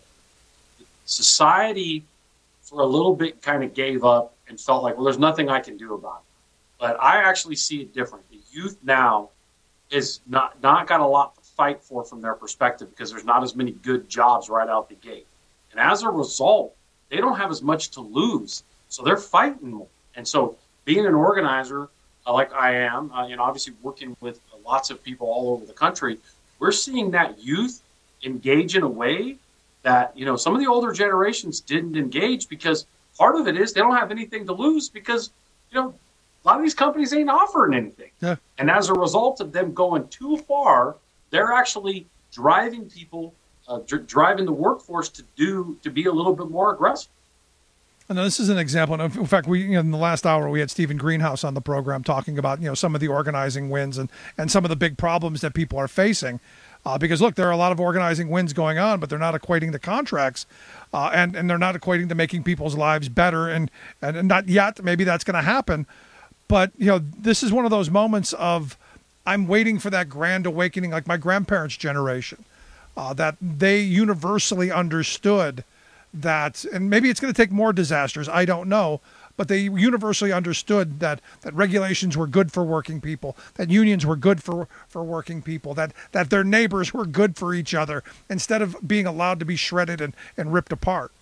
society for a little bit kind of gave up and felt like, well, there's nothing I can do about it. But I actually see it different. The youth now is not got a lot to fight for from their perspective because there's not as many good jobs right out the gate. And as a result, they don't have as much to lose. So they're fighting more. And so being an organizer like I am, obviously working with lots of people all over the country, we're seeing that youth engage in a way that, some of the older generations didn't engage because part of it is they don't have anything to lose because, a lot of these companies ain't offering anything. Yeah. And as a result of them going too far, they're actually driving people, driving the workforce to be a little bit more aggressive. And this is an example. In fact, in the last hour, we had Stephen Greenhouse on the program talking about, some of the organizing wins and some of the big problems that people are facing. Because, look, there are a lot of organizing wins going on, but they're not equating to contracts and they're not equating to making people's lives better. And not yet. Maybe that's going to happen. But, this is one of those moments of I'm waiting for that grand awakening, like my grandparents' generation, that they universally understood that, and maybe it's going to take more disasters, I don't know, but they universally understood that regulations were good for working people, that unions were good for working people, that their neighbors were good for each other, instead of being allowed to be shredded and ripped apart.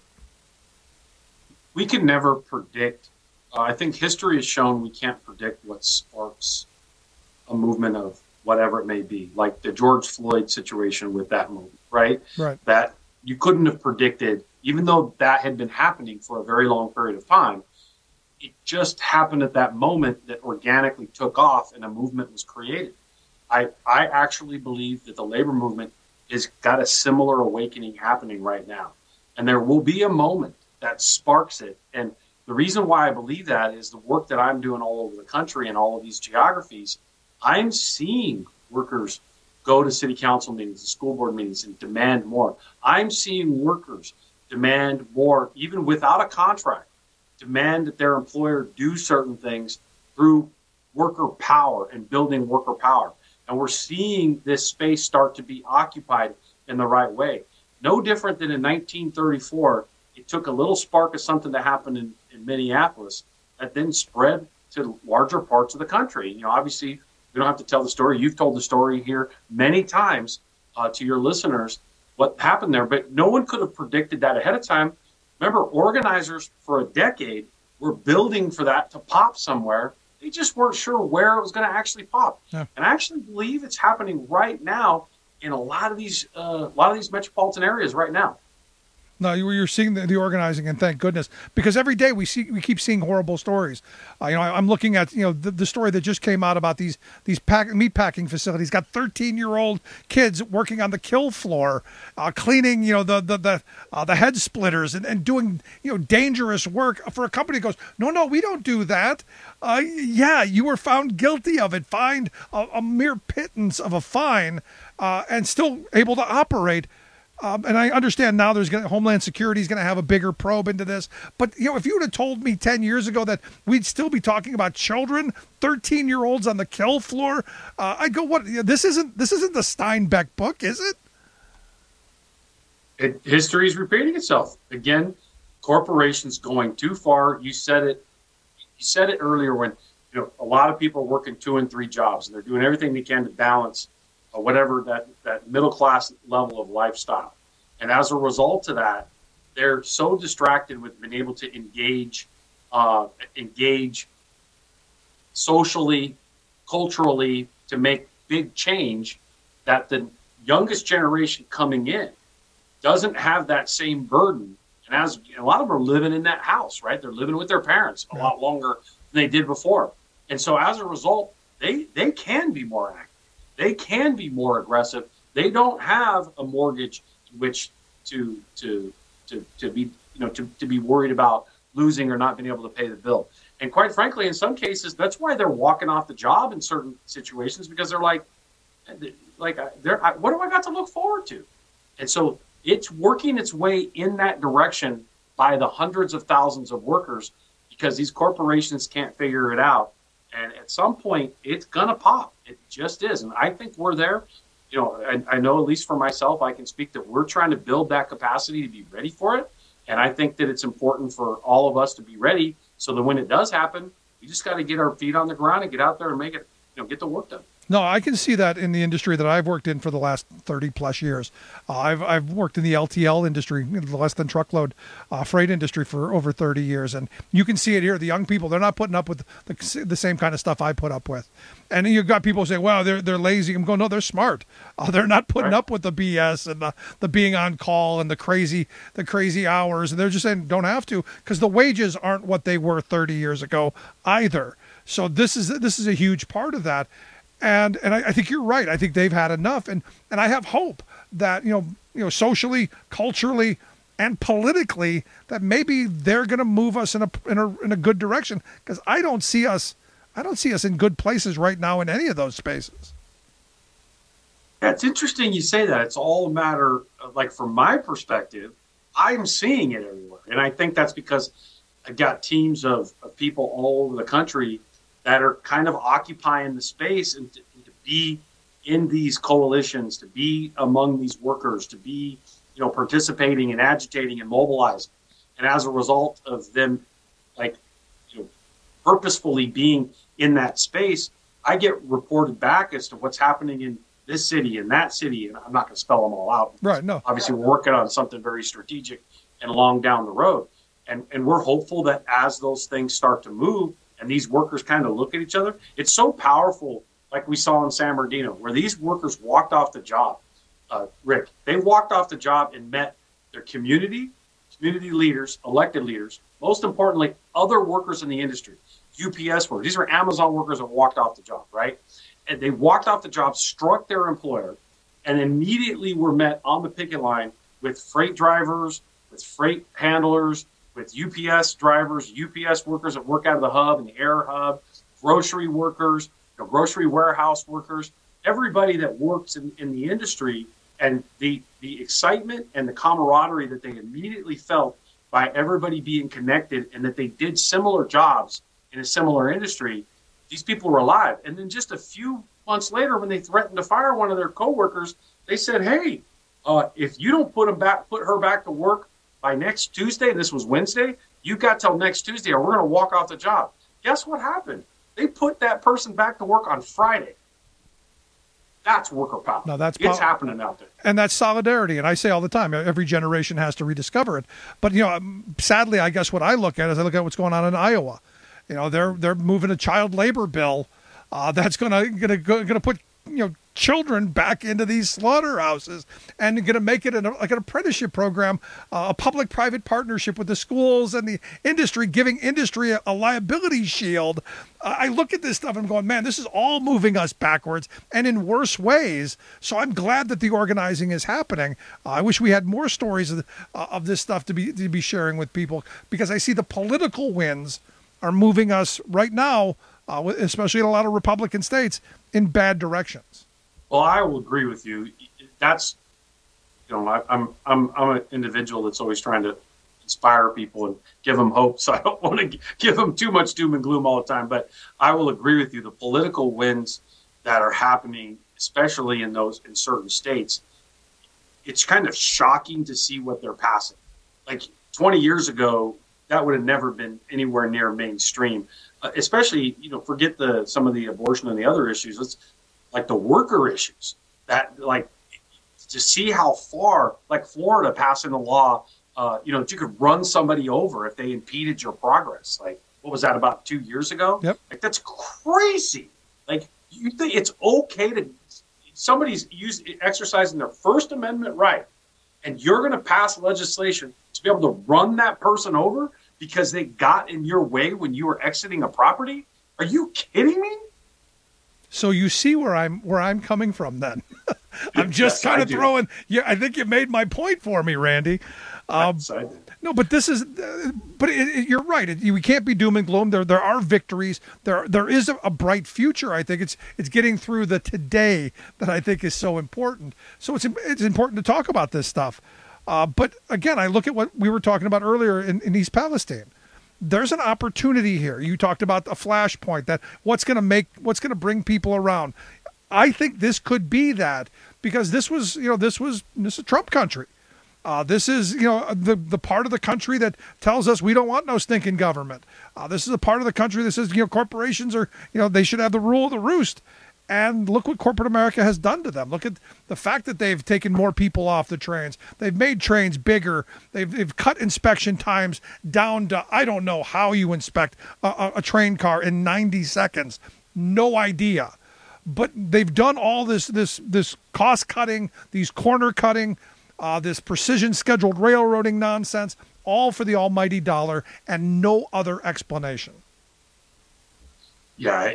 We can never predict. I think history has shown we can't predict what sparks a movement of whatever it may be, like the George Floyd situation with that movement, right? Right. That you couldn't have predicted, even though that had been happening for a very long period of time. It just happened at that moment that organically took off and a movement was created. I actually believe that the labor movement has got a similar awakening happening right now. And there will be a moment that sparks it. And the reason why I believe that is the work that I'm doing all over the country and all of these geographies. I'm seeing workers go to city council meetings and school board meetings and demand more. I'm seeing workers demand more, even without a contract, demand that their employer do certain things through worker power and building worker power. And we're seeing this space start to be occupied in the right way. No different than in 1934, it took a little spark of something that happened in Minneapolis that then spread to larger parts of the country. Obviously, we don't have to tell the story. You've told the story here many times to your listeners what happened there, but no one could have predicted that ahead of time. Remember, organizers for a decade were building for that to pop somewhere. They just weren't sure where it was going to actually pop. Yeah. And I actually believe it's happening right now in a lot of these metropolitan areas right now. No, you're seeing the organizing, and thank goodness, because every day we keep seeing horrible stories. I'm looking at the story that just came out about these meat packing facilities. Got 13-year-old kids working on the kill floor, cleaning the head splitters and doing dangerous work for a company that goes, no, we don't do that. Yeah, you were found guilty of it, fined a mere pittance of a fine, and still able to operate. And I understand now Homeland Security is going to have a bigger probe into this. But, if you would have told me 10 years ago that we'd still be talking about children, 13-year-olds on the kill floor, I'd go, what? This isn't the Steinbeck book, is it? History is repeating itself. Again, corporations going too far. You said it earlier when a lot of people are working 2 and 3 jobs, and they're doing everything they can to balance whatever that middle class level of lifestyle. And as a result of that, they're so distracted with being able to engage socially, culturally, to make big change, that the youngest generation coming in doesn't have that same burden. And as a lot of them are living in that house, right? They're living with their parents a lot longer than they did before. And so as a result, they can be more active. They can be more aggressive. They don't have a mortgage in which to be worried about losing or not being able to pay the bill. And quite frankly, in some cases, that's why they're walking off the job in certain situations, because they're like, what do I got to look forward to? And so it's working its way in that direction by the hundreds of thousands of workers, because these corporations can't figure it out. And at some point, it's going to pop. It just is. And I think we're there. I know, at least for myself, I can speak that we're trying to build that capacity to be ready for it. And I think that it's important for all of us to be ready so that when it does happen, we just got to get our feet on the ground and get out there and make it, get the work done. No, I can see that in the industry that I've worked in for the last 30 plus years. I've worked in the LTL industry, the less than truckload freight industry for over 30 years. And you can see it here. The young people, they're not putting up with the same kind of stuff I put up with. And you've got people saying, wow, they're lazy. I'm going, no, they're smart. They're not putting up with the BS and the being on call and the crazy hours. And they're just saying don't have to, because the wages aren't what they were 30 years ago either. So this is a huge part of that. And I think you're right. I think they've had enough, and I have hope that socially, culturally, and politically that maybe they're going to move us in a good direction, because I don't see us in good places right now in any of those spaces. Yeah, it's interesting you say that. It's all a matter of, like, from my perspective, I'm seeing it everywhere, and I think that's because I got teams of people all over the country that are kind of occupying the space and to be in these coalitions, to be among these workers, to be, participating and agitating and mobilizing. And as a result of them, purposefully being in that space, I get reported back as to what's happening in this city and that city. And I'm not going to spell them all out. Right. No. Obviously, we're working on something very strategic and long down the road. And we're hopeful that as those things start to move, and these workers kind of look at each other, it's so powerful, like we saw in San Bernardino, where these workers walked off the job. Rick, they walked off the job and met their community leaders, elected leaders, most importantly, other workers in the industry, UPS workers. These are Amazon workers that walked off the job, right? And they walked off the job, struck their employer, and immediately were met on the picket line with freight drivers, with freight handlers, with UPS drivers, UPS workers that work out of the hub and the air hub, grocery workers, grocery warehouse workers, everybody that works in the industry, and the excitement and the camaraderie that they immediately felt by everybody being connected and that they did similar jobs in a similar industry. These people were alive. And then just a few months later, when they threatened to fire one of their coworkers, they said, hey, if you don't put her back to work by next Tuesday, and this was Wednesday, you got till next Tuesday or we're going to walk off the job. Guess what happened? They put that person back to work on Friday. That's worker power. No, it's happening out there. And that's solidarity. And I say all the time, every generation has to rediscover it. But, sadly, I guess what I look at is I look at what's going on in Iowa. They're moving a child labor bill that's going to put, children back into these slaughterhouses and going to make it like an apprenticeship program, a public-private partnership with the schools and the industry, giving industry a liability shield. I look at this stuff and I'm going, man, this is all moving us backwards and in worse ways. So I'm glad that the organizing is happening. I wish we had more stories of this stuff to be sharing with people, because I see the political winds are moving us right now, especially in a lot of Republican states, in bad directions. Well, I will agree with you. That's, I'm an individual that's always trying to inspire people and give them hope. So I don't want to give them too much doom and gloom all the time. But I will agree with you. The political winds that are happening, especially in certain states, it's kind of shocking to see what they're passing. Like 20 years ago, that would have never been anywhere near mainstream. Especially, forget some of the abortion and the other issues. It's like the worker issues that, to see how far, like Florida passing a law, that you could run somebody over if they impeded your progress. Like, what was that, about 2 years ago? Yep. Like, that's crazy. Like, you think it's okay to, somebody's exercising their First Amendment right, and you're going to pass legislation to be able to run that person over because they got in your way when you were exiting a property? Are you kidding me? So you see where I'm coming from then. I'm just kind of throwing. Yeah, I think you made my point for me, Randy. No, but this is. But you're right. We can't be doom and gloom. There are victories. There is a bright future. I think it's getting through the today that I think is so important. So it's important to talk about this stuff. But again, I look at what we were talking about earlier in East Palestine. there's an opportunity here. You talked about a flashpoint, that what's going to bring people around. I think this could be that, because this is Trump country. This is, the part of the country that tells us we don't want no stinking government. This is a part of the country that says, corporations are, they should have the rule of the roost. And look what corporate America has done to them. Look at the fact that they've taken more people off the trains. They've made trains bigger. They've cut inspection times down to, I don't know how you inspect a train car in 90 seconds. No idea. But they've done all this cost cutting, these corner cutting, this precision scheduled railroading nonsense, all for the almighty dollar and no other explanation. Yeah,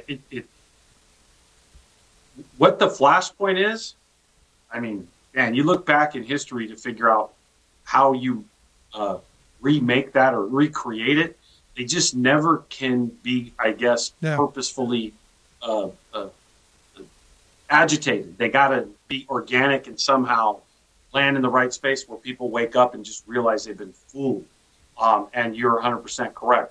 what the flashpoint is, I mean, man, you look back in history to figure out how you remake that or recreate it. They just never can be, I guess, purposefully agitated. They got to be organic and somehow land in the right space where people wake up and just realize they've been fooled. And you're 100% correct.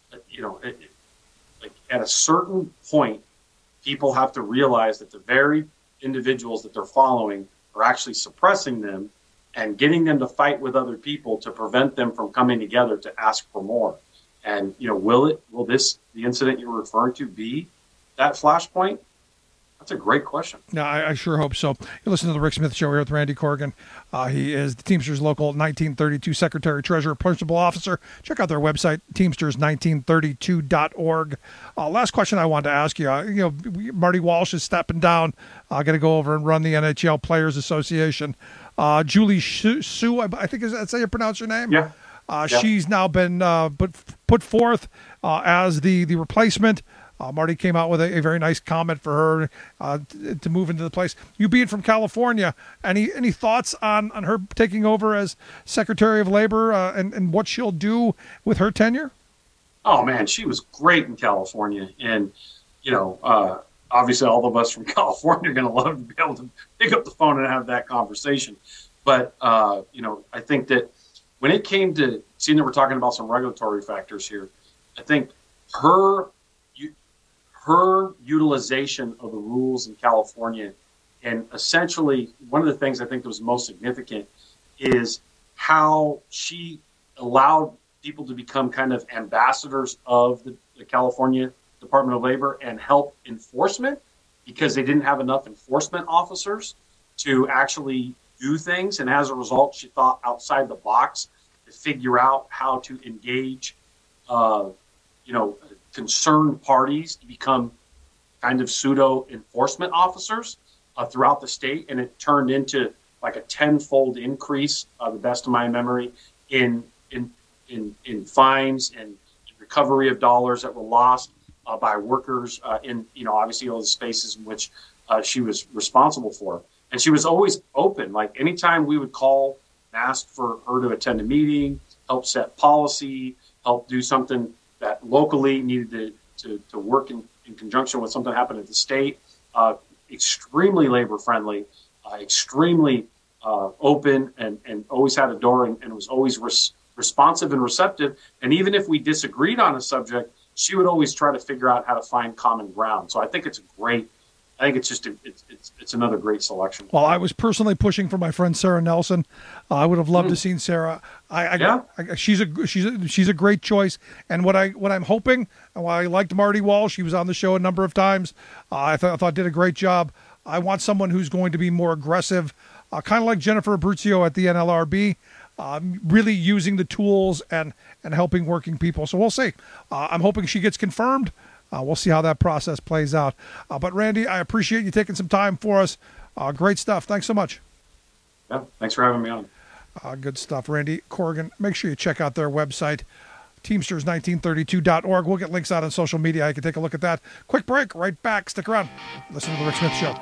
Like at a certain point, people have to realize that the very individuals that they're following are actually suppressing them and getting them to fight with other people to prevent them from coming together to ask for more. And, will the incident you're referring to be that flashpoint? That's a great question. No, I sure hope so. You listen to the Rick Smith Show here with Randy Corrigan. He is the Teamsters Local 1932 Secretary, Treasurer, Principal Officer. Check out their website, Teamsters1932.org. Last question I wanted to ask you. Marty Walsh is stepping down. Going to go over and run the NHL Players Association. Julie Sue, I think that's how you pronounce her name? Yeah. She's now been put forth as the replacement. Marty came out with a very nice comment for her to move into the place. You being from California, any thoughts on her taking over as Secretary of Labor and what she'll do with her tenure? Oh, man, she was great in California. And, obviously all of us from California are going to love to be able to pick up the phone and have that conversation. But, I think that when it came to seeing that we're talking about some regulatory factors here, I think her utilization of the rules in California, and essentially one of the things I think that was most significant is how she allowed people to become kind of ambassadors of the California Department of Labor and help enforcement, because they didn't have enough enforcement officers to actually do things. And as a result, she thought outside the box to figure out how to engage, concerned parties to become kind of pseudo enforcement officers throughout the state. And it turned into like a 10-fold increase, the best of my memory, in fines and recovery of dollars that were lost by workers in, obviously all the spaces in which she was responsible for. And she was always open. Like anytime we would call, ask for her to attend a meeting, help set policy, help do something that locally needed to work in conjunction with something that happened at the state. Extremely labor friendly, extremely open, and always had a door and was always responsive and receptive. And even if we disagreed on a subject, she would always try to figure out how to find common ground. So I think it's it's another great selection. Well, I was personally pushing for my friend Sarah Nelson. I would have loved to seen Sarah. She's a great choice. And what I'm hoping, and why I liked Marty Walsh, he was on the show a number of times. I thought did a great job. I want someone who's going to be more aggressive, kind of like Jennifer Abruzzo at the NLRB, really using the tools and helping working people. So we'll see. I'm hoping she gets confirmed. We'll see how that process plays out. But Randy, I appreciate you taking some time for us. Great stuff. Thanks so much. Yeah, thanks for having me on. Good stuff. Randy Corrigan, make sure you check out their website, Teamsters1932.org. We'll get links out on social media. You can take a look at that. Quick break. Right back. Stick around. Listen to the Rick Smith Show.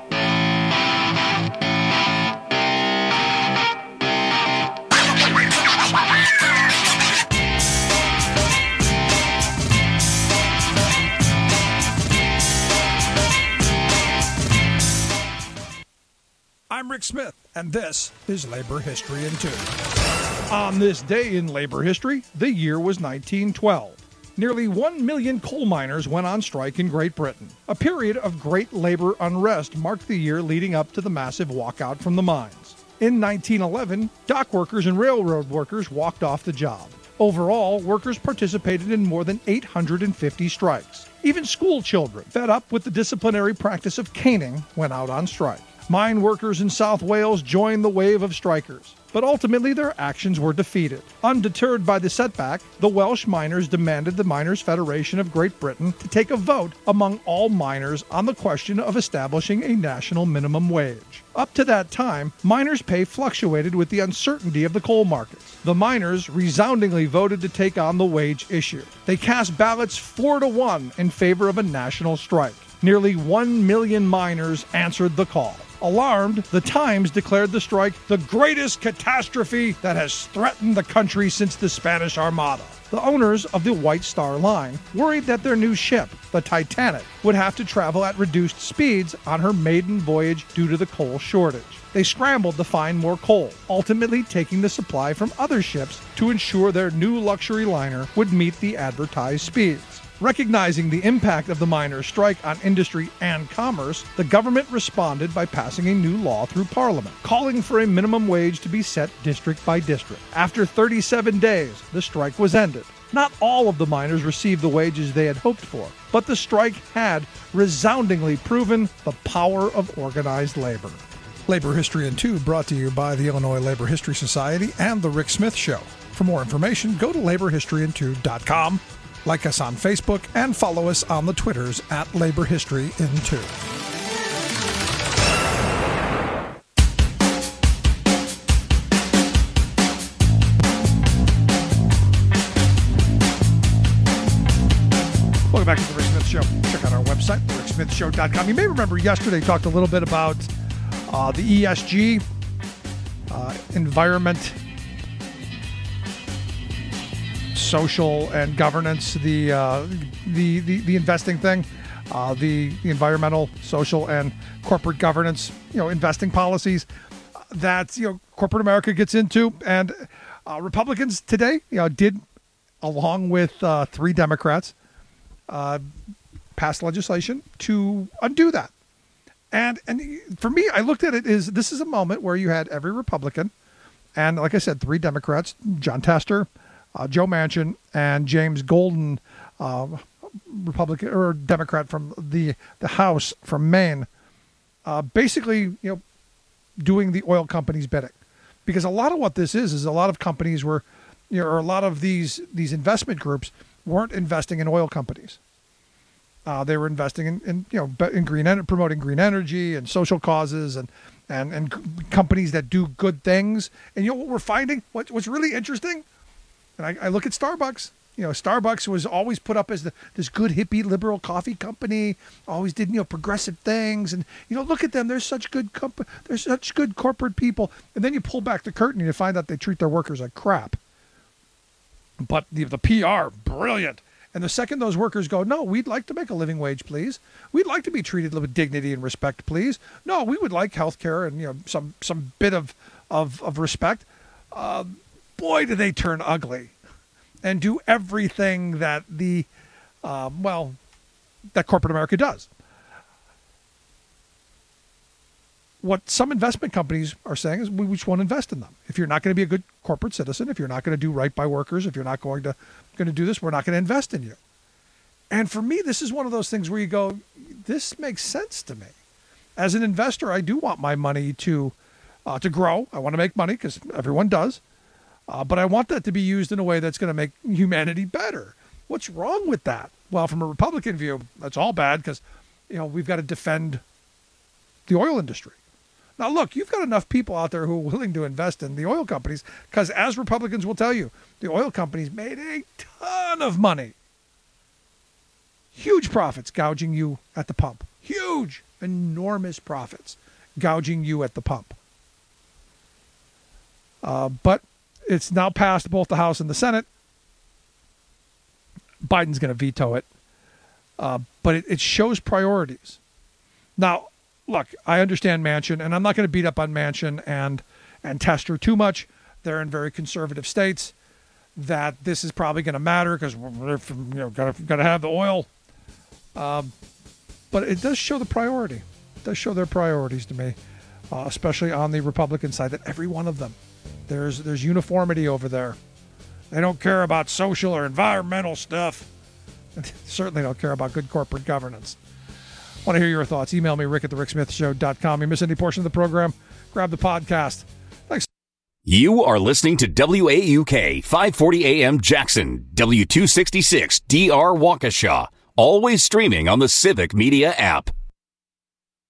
I'm Rick Smith, and this is Labor History in 2. On this day in labor history, the year was 1912. Nearly 1 million coal miners went on strike in Great Britain. A period of great labor unrest marked the year leading up to the massive walkout from the mines. In 1911, dock workers and railroad workers walked off the job. Overall, workers participated in more than 850 strikes. Even school children, fed up with the disciplinary practice of caning, went out on strike. Mine workers in South Wales joined the wave of strikers, but ultimately their actions were defeated. Undeterred by the setback, the Welsh miners demanded the Miners' Federation of Great Britain to take a vote among all miners on the question of establishing a national minimum wage. Up to that time, miners' pay fluctuated with the uncertainty of the coal markets. The miners resoundingly voted to take on the wage issue. They cast ballots 4-1 in favor of a national strike. Nearly 1 million miners answered the call. Alarmed, the Times declared the strike the greatest catastrophe that has threatened the country since the Spanish Armada. The owners of the White Star Line worried that their new ship, the Titanic, would have to travel at reduced speeds on her maiden voyage due to the coal shortage. They scrambled to find more coal, ultimately taking the supply from other ships to ensure their new luxury liner would meet the advertised speeds. Recognizing the impact of the miners' strike on industry and commerce, the government responded by passing a new law through Parliament, calling for a minimum wage to be set district by district. After 37 days, the strike was ended. Not all of the miners received the wages they had hoped for, but the strike had resoundingly proven the power of organized labor. Labor History in 2 brought to you by the Illinois Labor History Society and The Rick Smith Show. For more information, go to laborhistoryin2.com. Like us on Facebook and follow us on the Twitters at Labor History in 2. Welcome back to the Rick Smith Show. Check out our website, ricksmithshow.com. You may remember yesterday talked a little bit about the ESG, environment, social and governance, the investing thing, the environmental, social, and corporate governance, investing policies that corporate America gets into, and Republicans today, did, along with 3 Democrats, pass legislation to undo that. And for me, I looked at it as this is a moment where you had every Republican, and like I said, 3 Democrats, John Tester, Joe Manchin, and James Golden, Republican or Democrat from the House from Maine, basically, doing the oil companies' bidding, because a lot of what this is a lot of companies were, or a lot of these investment groups weren't investing in oil companies. They were investing in green promoting green energy and social causes and companies that do good things. And what we're finding, what's really interesting. And I look at Starbucks. Starbucks was always put up as this good hippie liberal coffee company. Always did progressive things, and look at them. They're such good they're such good corporate people. And then you pull back the curtain and you find out they treat their workers like crap. But the PR, brilliant. And the second those workers go, no, we'd like to make a living wage, please. We'd like to be treated with dignity and respect, please. No, we would like health care and some bit of respect. Boy, do they turn ugly and do everything that that corporate America does. What some investment companies are saying is we just won't invest in them. If you're not going to be a good corporate citizen, if you're not going to do right by workers, if you're not going to do this, we're not going to invest in you. And for me, this is one of those things where you go, this makes sense to me. As an investor, I do want my money to grow. I want to make money because everyone does. But I want that to be used in a way that's going to make humanity better. What's wrong with that? Well, from a Republican view, that's all bad because, we've got to defend the oil industry. Now, look, you've got enough people out there who are willing to invest in the oil companies because, as Republicans will tell you, the oil companies made a ton of money. Huge profits gouging you at the pump. Huge, enormous profits gouging you at the pump. But it's now passed both the House and the Senate. Biden's going to veto it. But it shows priorities. Now, look, I understand Manchin, and I'm not going to beat up on Manchin and Tester too much. They're in very conservative states. that this is probably going to matter because we're got to have the oil. But it does show the priority. It does show their priorities to me, especially on the Republican side, that every one of them, there's uniformity over there. They don't care about social or environmental stuff. They certainly don't care about good corporate governance. Want to hear your thoughts? Email me, rick@thericksmithshow.com. You miss any portion of the program, grab the podcast. Thanks. You are listening to WAUK 540 AM Jackson, W266 DR Waukesha, always streaming on the Civic Media app.